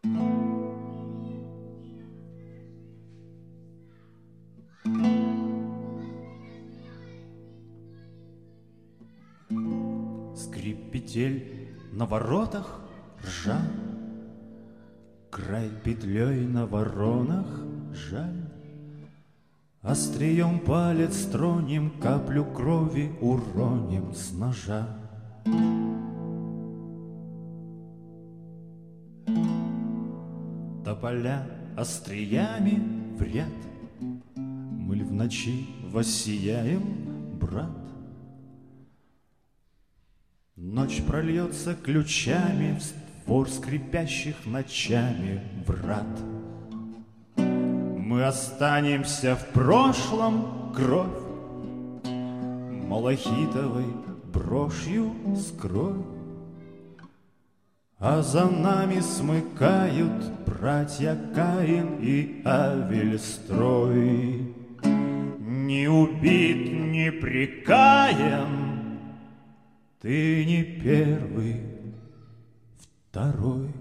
Скрип петель на воротах ржа, край петлей на воронах жаль. Острием палец тронем, каплю крови уроним с ножа. Тополя остриями в ряд, мы ль в ночи воссияем, брат? Ночь прольется ключами в створ скрипящих ночами врат. Мы останемся в прошлом, кровь малахитовой брошью скрой, а за нами смыкают братья Каин и Авель строй. Не убит, не прикаян, ты не первый, второй.